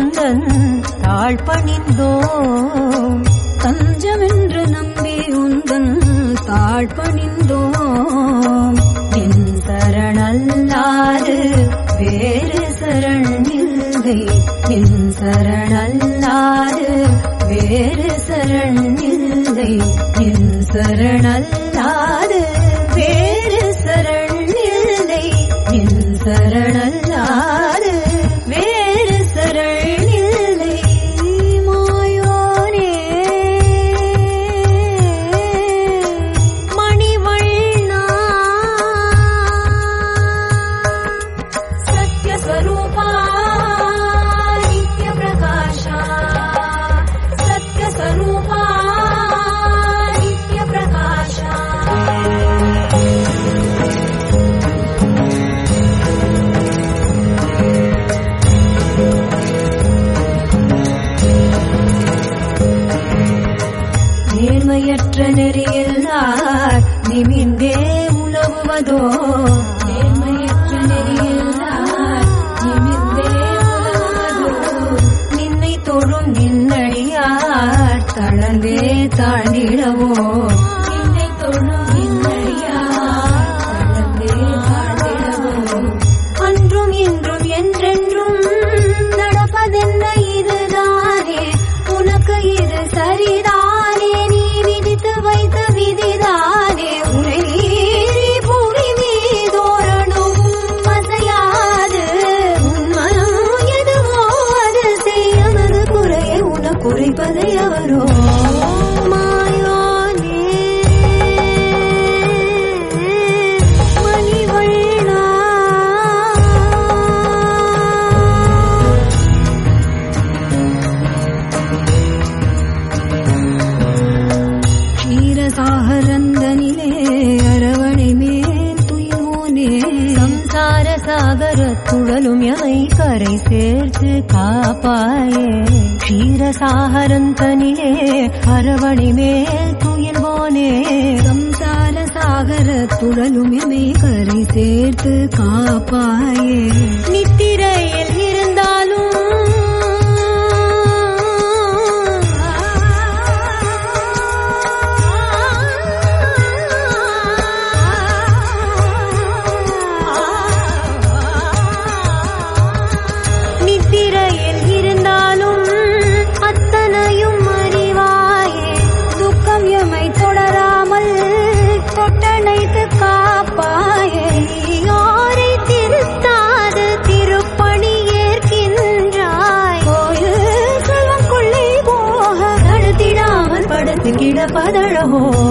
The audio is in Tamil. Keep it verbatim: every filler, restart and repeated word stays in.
உந்தன் தாழ்பணிந்தோம் தஞ்சமென்று நம்பி உந்தன் தாழ்பணிந்தோம் நின் சரணல்லாது வேறு சரணில்லை நின் சரணல்லாது வேறு சரணில்லை நின் சரணல்லாது வேறு சரணில்லை நின் சரணல்லாது வேறு சரணில்லை மாயோனே மணிவண்ணா சத்யஸ்வரூபா நித்ய பிரகாஷா சத்யஸ்வரூபா நித்ய பிரகாஷா நேர்மையற்ற நெறியில்லார் நிமிந்தே உலவுவதோ நேர்மையற்ற நெறியில்லார் நிமிந்தே உலவுவதோ நின்னை தொழும் நின்னடியார் தளர்ந்தே தாண்டிடவோ நின்னை தொழும் நின்னடியார் தளர்ந்தே தாண்டிடவோ அன்றும் இன்றும் என்றென்றும் நடப்பதென்ன இதுதானே உனக்கு இது சரிதானே நீ விதித்து வைத்த விதிதானே உனை மீறி பூமி மீதோரணும் அசையாது உன் மனம் எதுவோ அது செய்யவது குறையை உன குறைப்பதை அவரோ மாயோனே மணிவண்ணா க்ஷீரசாகரந்தனிலே அரவணை மேல் துயிலோனே சம்சார சாகர துழலும் எமை கரை சேர்த்து காப்பாயே க்ஷீரசாகரந்தனிலே அரவணை மேல் துயில்வோனே சம்சார சாகர துழலும் எமை கரை சேர்த்து காப்பாயே நித்திரையில் இருந்தாலும் நித்திரையில் இருந்தாலும் அத்தனையும் அறிவாயே துக்கம் எமை தொடராமல் தொட்டணைத்து காப்பாயே யாரை திருத்தாது திருப்பணி ஏற்கின்றாய் கோயில் செல்வம் கொள்ளை போக நடத்திடாமல் படுத்து கிடப்பதழகோ